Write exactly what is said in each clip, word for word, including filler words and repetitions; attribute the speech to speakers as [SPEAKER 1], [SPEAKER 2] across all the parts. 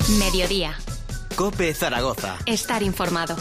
[SPEAKER 1] Mediodía.
[SPEAKER 2] COPE Zaragoza.
[SPEAKER 1] Estar informado.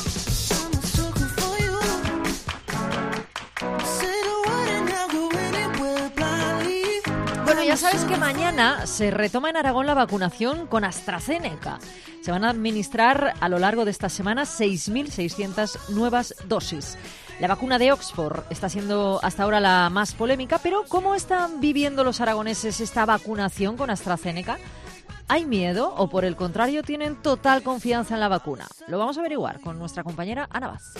[SPEAKER 3] Bueno, ya sabes que mañana se retoma en Aragón la vacunación con AstraZeneca. Se van a administrar a lo largo de esta semana seis mil seiscientas nuevas dosis. La vacuna de Oxford está siendo hasta ahora la más polémica, pero ¿cómo están viviendo los aragoneses esta vacunación con AstraZeneca? ¿Hay miedo o, por el contrario, tienen total confianza en la vacuna? Lo vamos a averiguar con nuestra compañera Ana Vaz.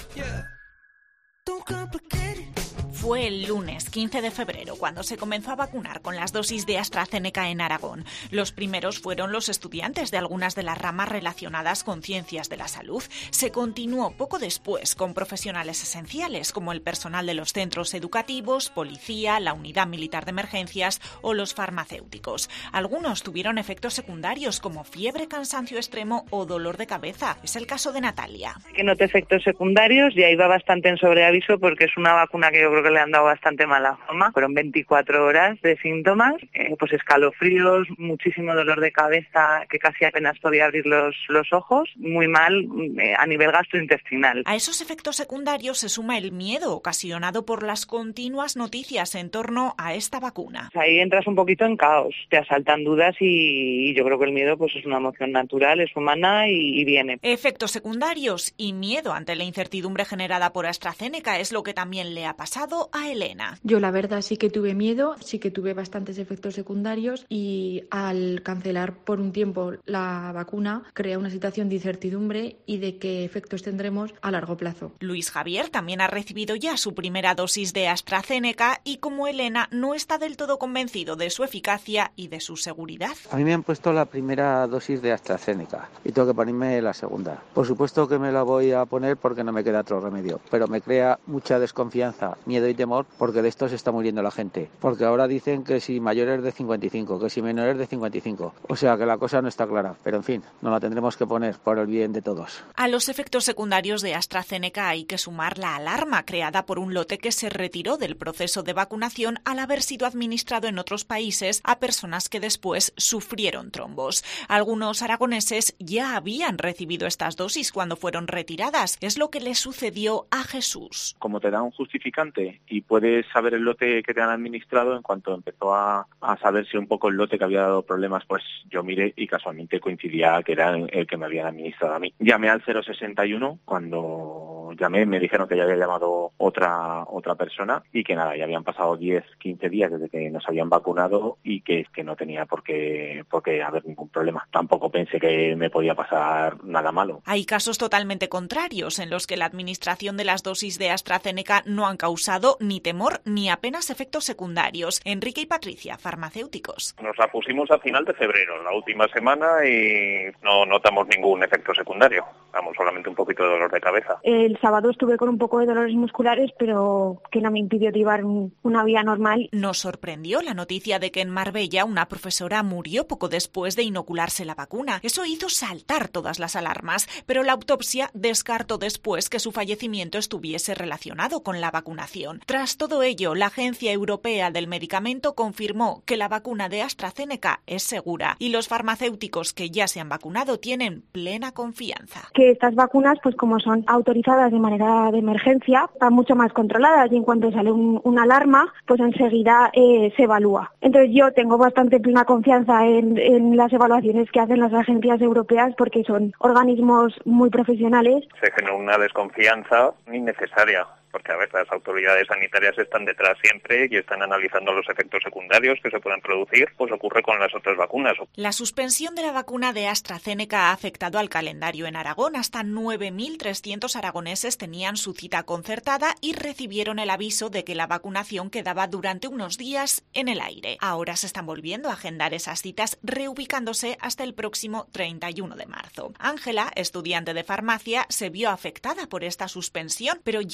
[SPEAKER 4] Fue el lunes quince de febrero cuando se comenzó a vacunar con las dosis de AstraZeneca en Aragón. Los primeros fueron los estudiantes de algunas de las ramas relacionadas con ciencias de la salud. Se continuó poco después con profesionales esenciales como el personal de los centros educativos, policía, la unidad militar de emergencias o los farmacéuticos. Algunos tuvieron efectos secundarios como fiebre, cansancio extremo o dolor de cabeza. Es el caso de Natalia.
[SPEAKER 5] Que noté efectos secundarios y ahí va bastante en sobreaviso porque es una vacuna que yo creo que le han dado bastante mala fama. Fueron veinticuatro horas de síntomas, eh, pues escalofríos, muchísimo dolor de cabeza, que casi apenas podía abrir los, los ojos, muy mal eh, a nivel gastrointestinal.
[SPEAKER 4] A esos efectos secundarios se suma el miedo ocasionado por las continuas noticias en torno a esta vacuna.
[SPEAKER 5] Ahí entras un poquito en caos, te asaltan dudas y, y yo creo que el miedo pues es una emoción natural, es humana y, y viene.
[SPEAKER 4] Efectos secundarios y miedo ante la incertidumbre generada por AstraZeneca es lo que también le ha pasado a Elena.
[SPEAKER 6] Yo la verdad sí que tuve miedo, sí que tuve bastantes efectos secundarios y al cancelar por un tiempo la vacuna crea una situación de incertidumbre y de qué efectos tendremos a largo plazo.
[SPEAKER 4] Luis Javier también ha recibido ya su primera dosis de AstraZeneca y como Elena no está del todo convencido de su eficacia y de su seguridad.
[SPEAKER 7] A mí me han puesto la primera dosis de AstraZeneca y tengo que ponerme la segunda. Por supuesto que me la voy a poner porque no me queda otro remedio, pero me crea mucha desconfianza, miedo y temor porque de esto se está muriendo la gente. Porque ahora dicen que si mayores de cincuenta y cinco, que si menores de cincuenta y cinco. O sea que la cosa no está clara. Pero en fin, nos la tendremos que poner por el bien de todos.
[SPEAKER 4] A los efectos secundarios de AstraZeneca hay que sumar la alarma creada por un lote que se retiró del proceso de vacunación al haber sido administrado en otros países a personas que después sufrieron trombos. Algunos aragoneses ya habían recibido estas dosis cuando fueron retiradas. Es lo que le sucedió a Jesús.
[SPEAKER 8] Como te da un justificante y puedes saber el lote que te han administrado, en cuanto empezó a, a saberse un poco el lote que había dado problemas, pues yo miré y casualmente coincidía que era el que me habían administrado a mí. Llamé al cero sesenta y uno, cuando llamé me dijeron que ya había llamado otra otra persona y que nada, ya habían pasado diez, quince días desde que nos habían vacunado y que, que no tenía por qué, por qué haber ningún problema. Tampoco pensé que me podía pasar nada malo.
[SPEAKER 4] Hay casos totalmente contrarios en los que la administración de las dosis de AstraZeneca no han causado ni temor ni apenas efectos secundarios. Enrique y Patricia, farmacéuticos.
[SPEAKER 9] Nos la pusimos a final de febrero, la última semana, y no notamos ningún efecto secundario. Vamos, solamente un poquito de dolor de cabeza.
[SPEAKER 10] El sábado estuve con un poco de dolores musculares, pero que no me impidió llevar una vida normal.
[SPEAKER 4] Nos sorprendió la noticia de que en Marbella una profesora murió poco después de inocularse la vacuna. Eso hizo saltar todas las alarmas, pero la autopsia descartó después que su fallecimiento estuviese relacionado con la vacunación. Tras todo ello, la Agencia Europea del Medicamento confirmó que la vacuna de AstraZeneca es segura y los farmacéuticos que ya se han vacunado tienen plena confianza.
[SPEAKER 10] Que estas vacunas, pues como son autorizadas de manera de emergencia, están mucho más controladas y en cuanto sale un, una alarma, pues enseguida eh, se evalúa. Entonces yo tengo bastante plena confianza en, en las evaluaciones que hacen las agencias europeas porque son organismos muy profesionales.
[SPEAKER 9] Se genera una desconfianza innecesaria, porque a veces las autoridades sanitarias están detrás siempre y están analizando los efectos secundarios que se pueden producir, pues ocurre con las otras vacunas.
[SPEAKER 4] La suspensión de la vacuna de AstraZeneca ha afectado al calendario en Aragón. Hasta nueve mil trescientos aragoneses tenían su cita concertada y recibieron el aviso de que la vacunación quedaba durante unos días en el aire. Ahora se están volviendo a agendar esas citas, reubicándose hasta el próximo treinta y uno de marzo. Ángela, estudiante de farmacia, se vio afectada por esta suspensión, pero ya le han comunicado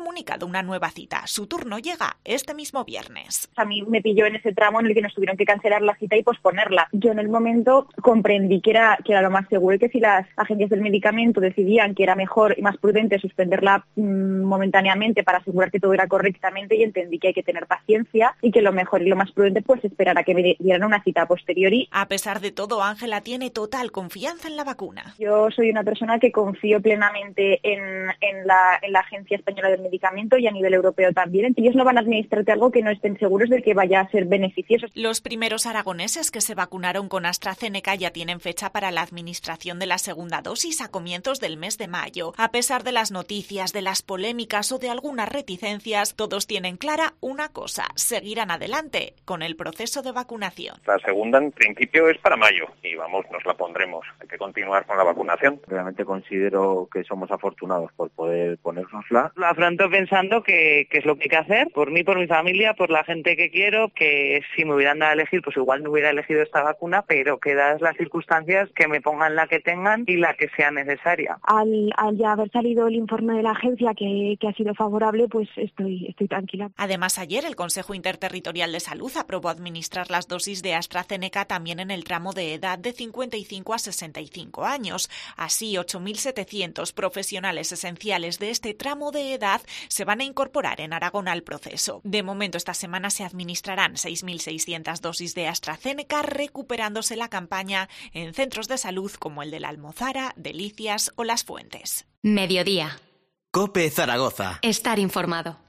[SPEAKER 4] comunicado una nueva cita. Su turno llega este mismo viernes.
[SPEAKER 1] A mí me pilló en ese tramo en el que nos tuvieron que cancelar la cita y posponerla. Yo en el momento comprendí que era, que era lo más seguro y que si las agencias del medicamento decidían que era mejor y más prudente suspenderla mmm, momentáneamente para asegurar que todo era correctamente, y entendí que hay que tener paciencia y que lo mejor y lo más prudente pues esperar a que me dieran una cita a posteriori.
[SPEAKER 4] A pesar de todo, Ángela tiene total confianza en la vacuna.
[SPEAKER 1] Yo soy una persona que confío plenamente en, en, la, en la Agencia Española del Medicamento y a nivel europeo también. Ellos no van a administrarte algo que no estén seguros de que vaya a ser beneficioso.
[SPEAKER 4] Los primeros aragoneses que se vacunaron con AstraZeneca ya tienen fecha para la administración de la segunda dosis a comienzos del mes de mayo. A pesar de las noticias, de las polémicas o de algunas reticencias, todos tienen clara una cosa: seguirán adelante con el proceso de vacunación.
[SPEAKER 9] La segunda, en principio, es para mayo y vamos, nos la pondremos. Hay que continuar con la vacunación.
[SPEAKER 7] Realmente considero que somos afortunados por poder ponérnosla.
[SPEAKER 5] Lo afronto pensando que, que es lo que hay que hacer, por mí, por mi familia, por la gente que quiero, que si me hubieran dado a elegir, pues igual no hubiera elegido esta vacuna, pero que dadas las circunstancias, que me pongan la que tengan y la que sea necesaria.
[SPEAKER 10] Al, al ya haber salido el informe de la agencia que, que ha sido favorable, pues estoy, estoy tranquila.
[SPEAKER 4] Además, ayer el Consejo Interterritorial de Salud aprobó administrar las dosis de AstraZeneca también en el tramo de edad de cincuenta y cinco a sesenta y cinco años. Así, ocho mil setecientos profesionales esenciales de este tramo de edad se van a incorporar en Aragón al proceso. De momento, esta semana se administrarán seis mil seiscientas dosis de AstraZeneca, recuperándose la campaña en centros de salud como el de la Almozara, Delicias o Las Fuentes.
[SPEAKER 11] Mediodía.
[SPEAKER 2] COPE Zaragoza.
[SPEAKER 11] Estar informado.